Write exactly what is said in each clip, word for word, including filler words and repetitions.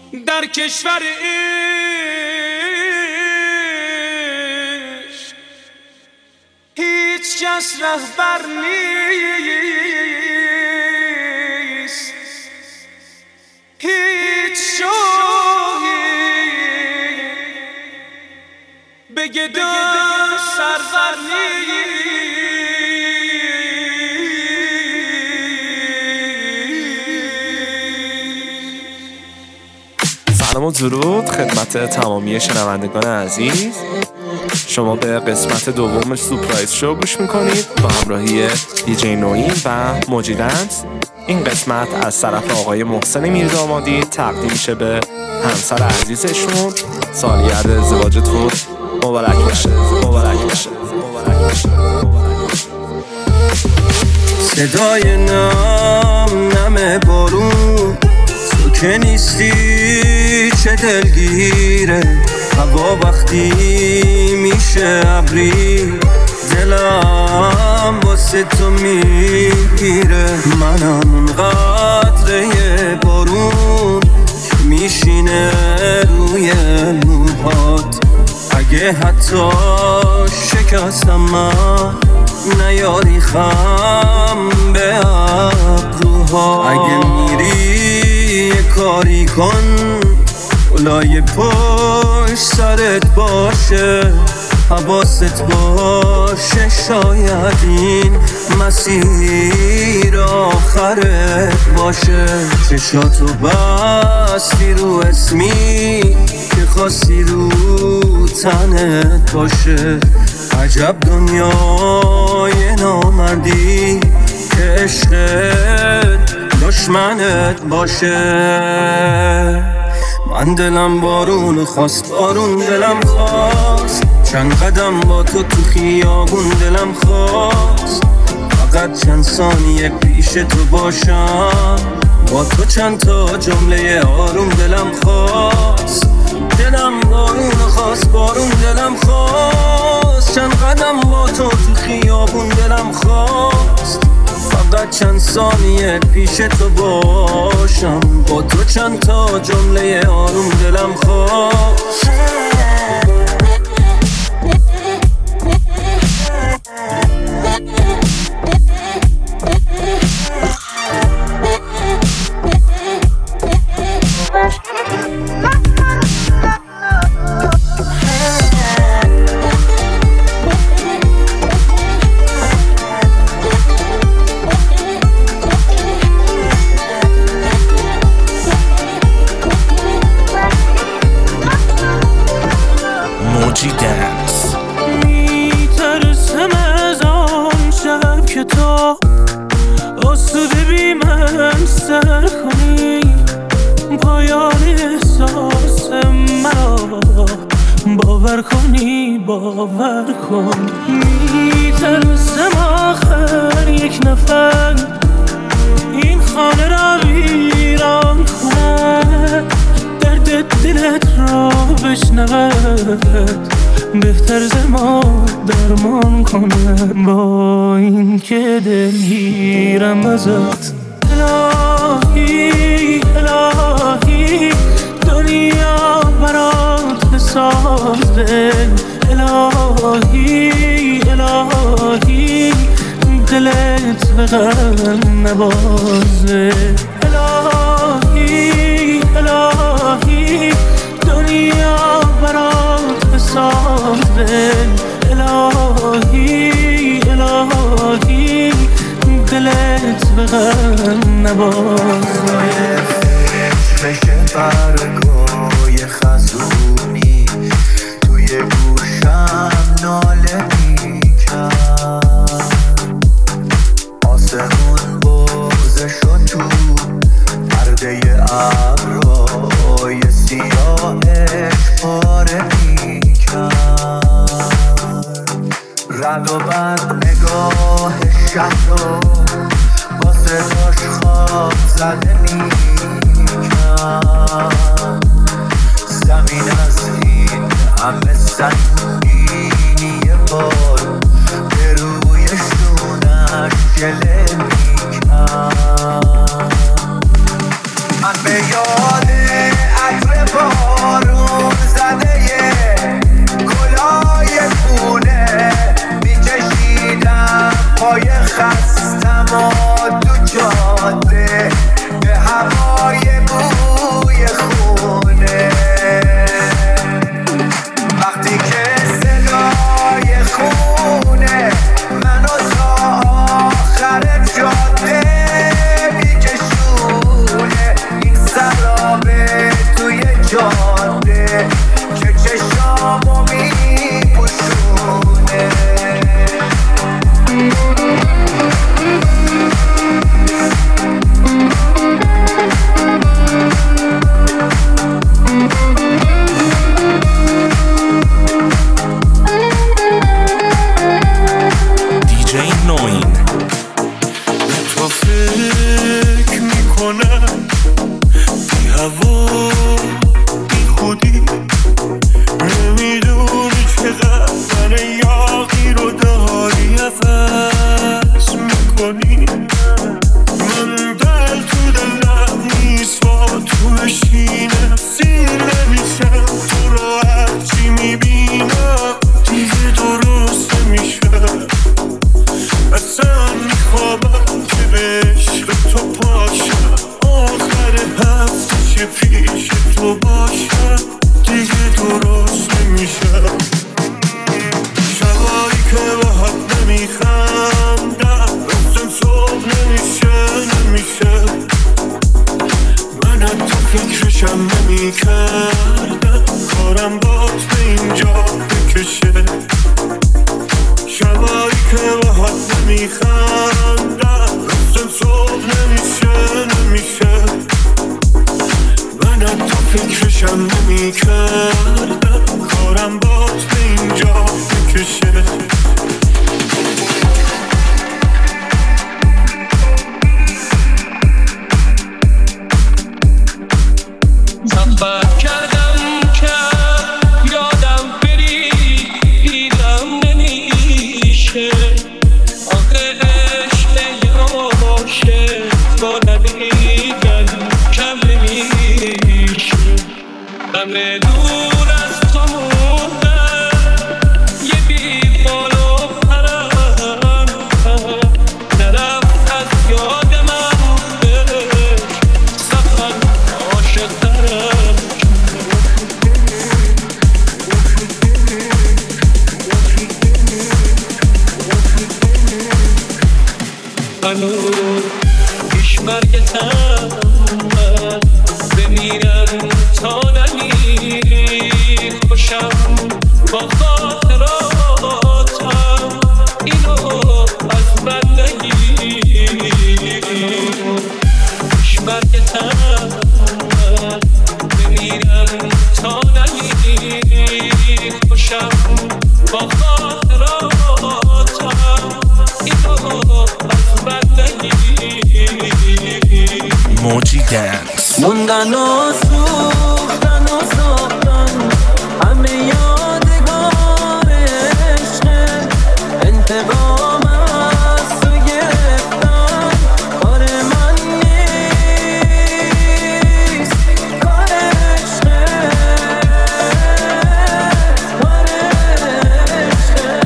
در کشور عشق هیچ کس رهبر نیست، هیچ شاهی بگه دار سرور نیست. سلام و درود خدمت تمامی شنوندگان عزیز. شما به قسمت دوم سورپرایز شو گوش میکنید با همراهی دیجی نوین و موجی دنس. این قسمت از طرف آقای محسن میردامادی تقدیم میشه به همسر عزیزشون. سالگرد ازدواجتون مبارک بشه، مبارک بشه، مبارک بشه. صدای نم نم بارون، تو که نیستی چه دلگیره. هوا وقتی میشه ابری، دلم واسه تو میگیره. منم اون قطره بارون که میشینه روی موهات. اگه حتی شکستم من نیاری خم به ابروها. اگه میری کاری کن اولای پشت سرت باشه، حواست باشه شاید این مسیر آخرت باشه. چشاتو بستی رو اسمی که خواستی رو تنت باشه. عجب دنیای نامردی که عشقت دشمنت باشه. من دلم بارون خواست، بارون دلم خواست، چند قدم با تو تو خیابون دلم خواست. فقط چند ثانیه پیش تو باشم، با تو چند تا جمله آروم دلم خواست. دلم بارون خواست، بارون دلم خواست، چند قدم با تو تو خیابون دلم خواست. فقط چند ثانیه پیش تو باشم، با تو چند تا جمله آروم دلم خواست. میترسم از آن شب که تو آسوده بی من سر کنی، پایان احساس مرا باور کنی، باور کن. میترسم آخر یک نفر این خانه را ویران کنه، درد دلت را بشنود، بهتر ز ما درمان کنه. با این که دلگیرم ازت الهی، الهی دنیا برات بسازه. الهی، الهی دلت به غم نبازه. الهی، الهی دنیا برات بسازه. الهی، الهی دلت به غم نبازه. بشه برگای خزونی توی گوشم ناله میکرد. آسمون بغضه شد تو پرده ابرهای سیاهش پاره میکرد. رد و بد نگاه شهر رو با صداش خواب زده میکرد. زمین از این همه سنگینی بار به روی شونش گله میکرد. من به یاد هوا بی خودی نمیدونی چقدر من یاقی رو داری عوض میکنی من دل تو دلم نیست با تو بشینم سیر نمیشم تو رو هرچی میبینم دیگه درست نمیشم اصلا میخوابم که به عشق تو پاشم آخر هفته چه پیش تو باشم دیگه درست نمیشم شبایی که با حد نمیخندم رفتم صبح نمیشه نمیشه من حتی فکرشم نمیکردم کارم بات به اینجا بکشه شبایی که با حد نمیخندم رفتم صبح نمیشه نمیشه من حتی فکرشم نمیکردم کارم بات به اینجا بکشه سفر کردم که یادم بری دیدم نمیشه آخه عشق یاشه با ندیدن کم نمیشه همه دور از تو موندن یه بی بال و پرم نرفت از یاد من سفر عاشق ترم هنوز پیش مرگتم من بمیرم تا نمیری خوشم با خاطراتم اینو از من نگیر پیش مرگتم من بمیرم تا نمیری خوشم با خاطراتم اینو از من نگیر موجی دنس موندن و سوختن و ساختن همه یادگار عشقه انتقام از تو گرفتن کار من نیست کار عشقه کار عشقه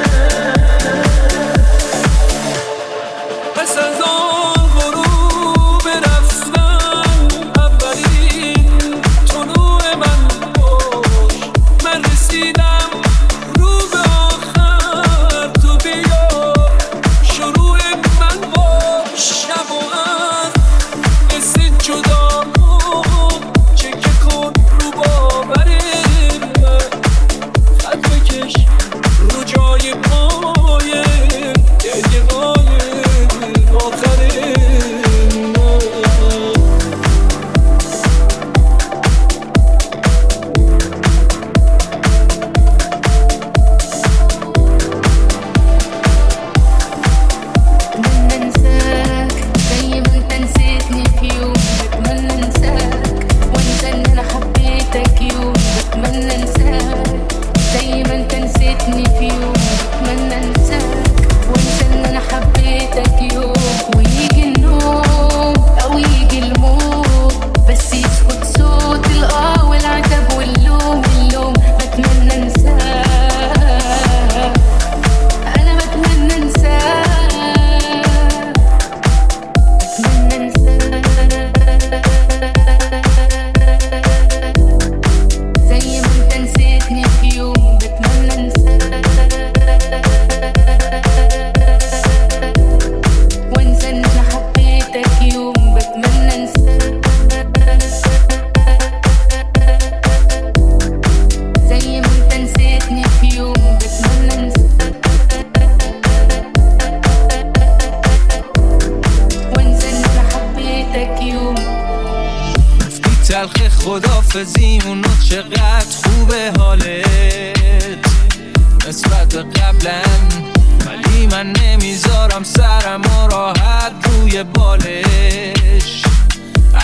پس از آن غروب رفتن اولین طلوع من باش من رسیدم رو به آخر تو بیا شروع من باش شب و از قصه جدا بود چکه کن رو باور من خط بکش رو جای پای گریه های آخر من بتمنى انساك زي ما انت نسيتني في يوم بتمنى انساك وانسى ان انا حبيتك يوم بتمنى انساك زي ما انت نسيتني في يوم بتمنى انساك وانسى ان انا حبيتك يوم ويجي النوم او يجي الموت بس يسكت صوت الاه والعتب واللوم اللوم بتمنى انساك انا بتمنى انساك بتمنى انساك زي ما انت نسيتني في يوم بتمنى انساك وانسى ان انا حبيتك يوم بتمنى انساك زي ما انت نسيتني في يوم بتمنى انساك وانسى ان انا حبيتك يوم تلخ خدافزیمون چقدر خوبه حالت نسبت به قبلم ولی من نمیذارم سرم و راحت روی بالش حتی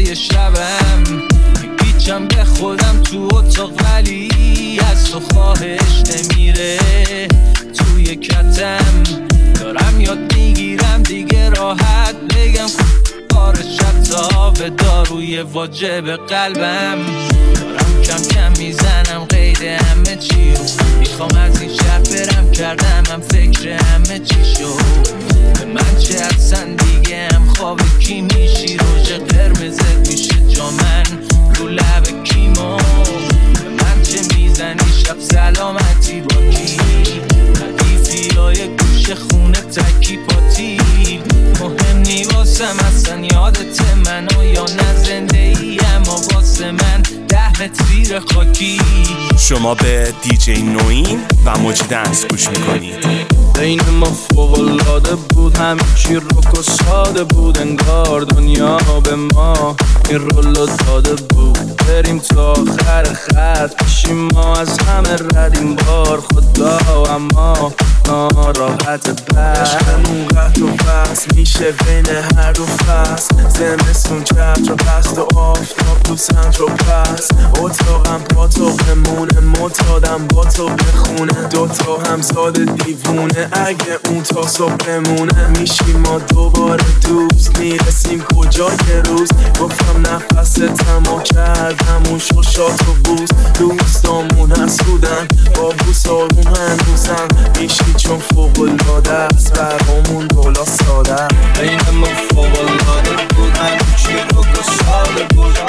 توی شبم میپیچم به خودم تو اتاق ولی از تو خواهش نمیره توی کتم دارم یاد میگیرم دیگه راحت بگم کارش حتی به داروی واجب قلبم دارم کم کم میزنم قید همه چی رو میخوام از این شهر برم کردم هم فکر همه چی شد به من چه اصلا دیگه هم خواب کی میشی روژ قرمزت میشه جا من رو لب کیما به من چه میزنی شب سلامتی با کی ردیفی های گوش خونه تکی پاتی مهم نی واسم اصلا یادت منو یا نه زنده ای اما واسه من ده متر زیر خاکی. شما به دیجی نوین و موجی دنس گوش میکنید. بین ما فوق‌العاده بود همه چی رک و ساده بود انگار دنیا به ما این رولو داده بود بریم تا آخر خط پیشیم ما از همه ردیم بار خدا اما ناراحت بر عشقمون قطع و فصل میشه بین هر دو فصل زمستون چتر و بست و آفتاب تو سنتر و پس اتاقم پاتاقمونه معتادم با تو بخونه دوتا همزاد دیوونه اگه اون تا صبح بمونه میشیم ما دوباره دوست میرسیم کجا یه روز گفتم نفس تمام کردم اون شوشات و بوز دوستامون حسودن با بوس آروم هنوزم میشی چون فوق‌العاده است برامون دولا ساده بین ما فوق‌العاده بود همه چی رک و ساده بود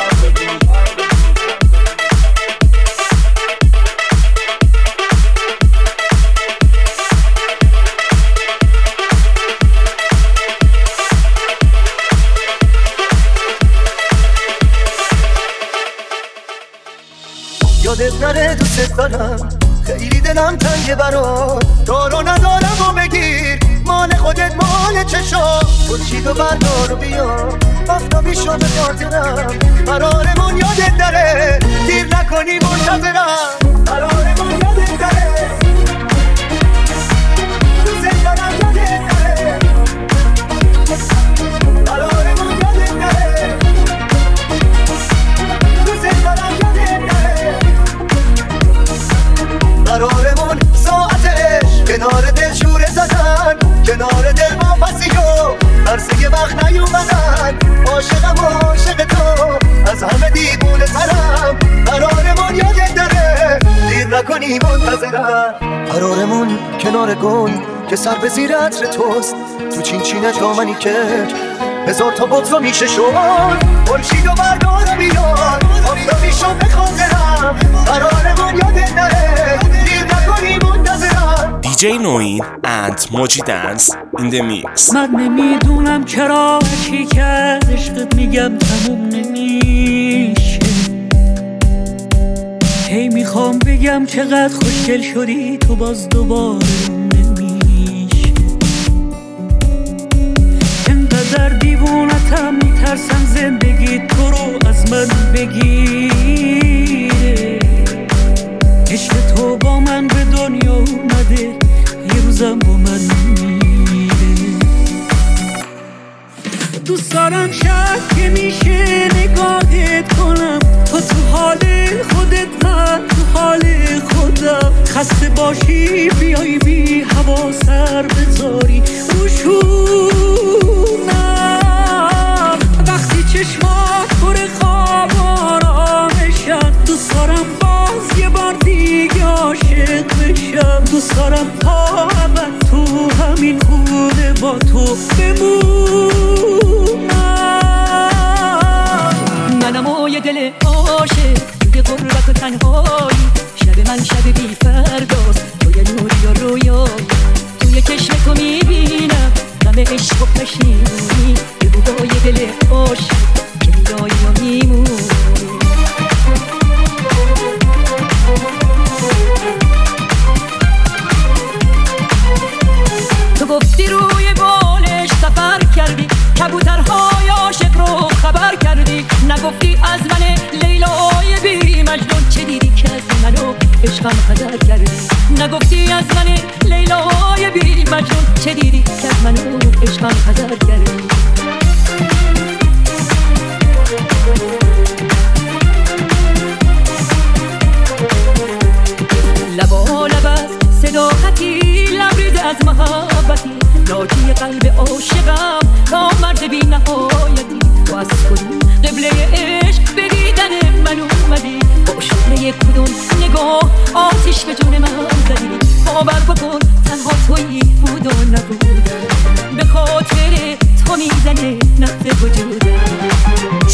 یادت نره دوست دارم خیلی دلم تنگه برات دارو ندارم و بگیر مال خودت مال چشا خورشید و بردار و بیا آفتابی شو به خاطرم قرارمون یادت نره دیر نکنی منتظرم قرارمون یادت نره دوست دارم یادت نره قرارمون یادت نره دوست دارم یادت نره قرارمون ساعتش کنار دل شوره زدن کنار دل ما پسی و عرصه یه وقت نیومدن عاشقم و عاشق تو از همه دیوونه ترم قرارمون یادت نره دیر نکنی منتظرم قرارمون کنار گل که سر به زیر عطر توست تو چین چینه دامنی که هزار تا بغض رو میشه شد خورشید و بردار و بیار آفتابی شو به خاطرم قرارمون یادت نره دیر نکنی منتظرم. دیجی نوین and موجی دنس in the mix. من نمیدونم چرا چی کرد عشقت میگم تموم نمیشه هی میخوام بگم چقدر خوشگل شدی تو باز دوباره نمیشه انقدر دیوونتم میترسم زندگی تو رو از من بگیره عشق تو با من به دنیا اومده یه روزم با من میره دوست دارم شاید که میشه نگاهت کنم تو تو حال خودت من تو حال خودم خسته باشی بیای بی هوا سر بذاری روشونم وقتی چشمات پر خواب آرامشن دوست دارم باز یه بار دیگه عاشق بشم دوست دارم تا ابد تو همین خونه با تو بمونم منم و یه دل عاشق توی غربت و تنهایی شب من شب بی فرداست تو یه نوری و رویایی توی چشم تو میبینم غم عشق و پشیمونی یه بودا یه دل عاشق که میایی و میمونی تو گفتی روی بالش سفر کردی کبوترهای عاشق رو خبر کردی نگفتی از من لیلای بی مجنون چه دیدی که از منو عشقم خدر کردی نگفتی از من لیلای بی مجنون چه دیدی که از منو عشقم خدر کردی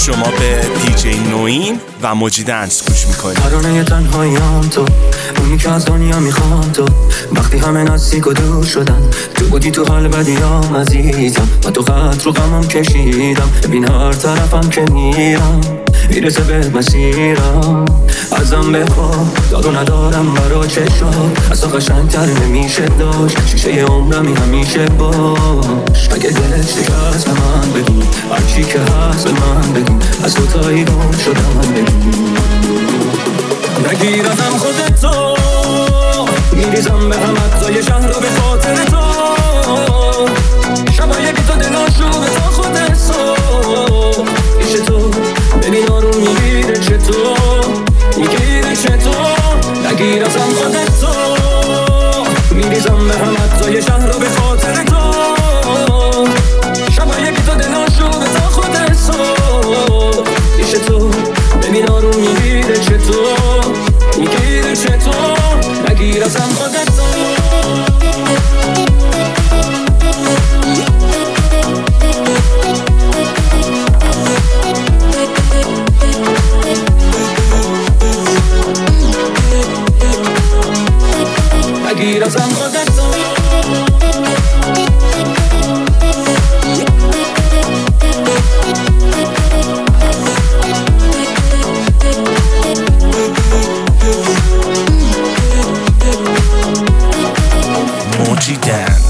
شما به دیجی نوین و موجی دنس گوش میکنید. ترانه تنهاییام تو، اونی که از دنیا میخوام تو. وقتی همه نزدیک و دور شدن، تو بودی تو حال بدیام عزیزم. و تو قطر رو غمم کشیدم، ببین هر طرفم که میرم میرسه به مسیرم. ازم بخوا دارو ندارم برا چشم، اصلا قشنگتر نمیشه داشت. شیشه عمرمی همیشه باش. اگه دلت شکست به من بگو، هرچی که هست به من بگو. از تو تایی گم شدم بگو. نگیر ازم خودتو، میریزم به هم اجزای شهر رو به خاطر تو. شبایی که تو دلاشو به تو خودتو پیش تو ببین آروم میگیره چطور، میگیره چطور. نگیر ازم خودتو، میریزم به هم اجزای شهر رو به خاطر تو. شبایی که تو دلاشو به تو خودتو پیش تو ببین آروم میگیره چطور، میگیره چطور. نگیر ازم خودتو. نگیر ازم خودتو. موجی دنس.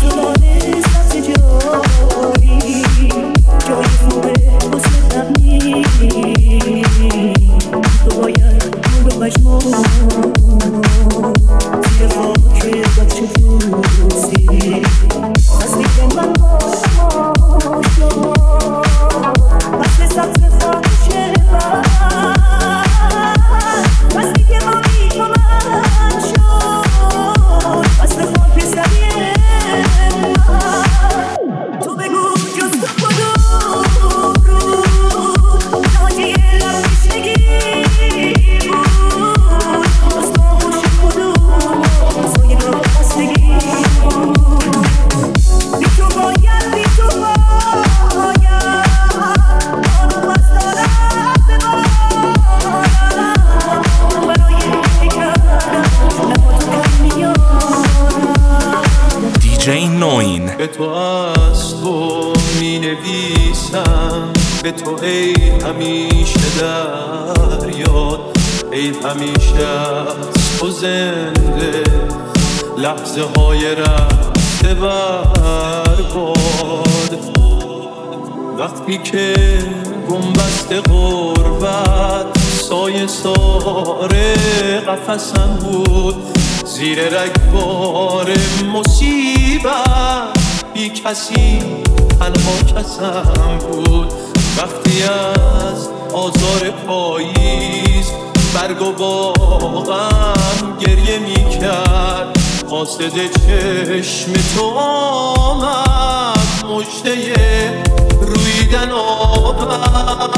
دیجی نوین. به تو از تو می نویسم، به تو ای همیشه در یاد، ای همیشه از تو زنده، لحظه های رفته برباد. وقتی که گنبست غربت سایه ساره قفسم بود، زیر رگبار مصیبت بی کسی تنها کسم بود. وقتی از آزار پاییز برگ و باغم گریه می کرد، قاصد چشم تو آمد، مژده رویدن آورد.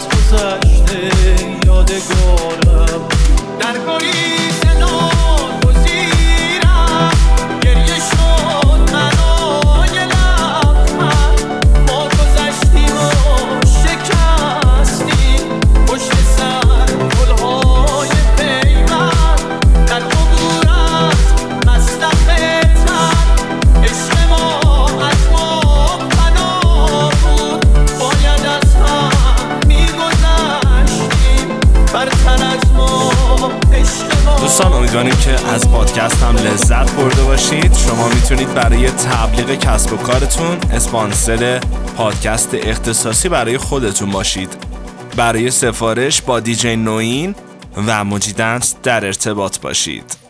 یادگارم در گریز نام از پادکست هم لذت برده باشید. شما میتونید برای تبلیغ کسب و کارتون اسپانسر پادکست اختصاصی برای خودتون باشید. برای سفارش با دیجی نوین و موجی دنس در ارتباط باشید.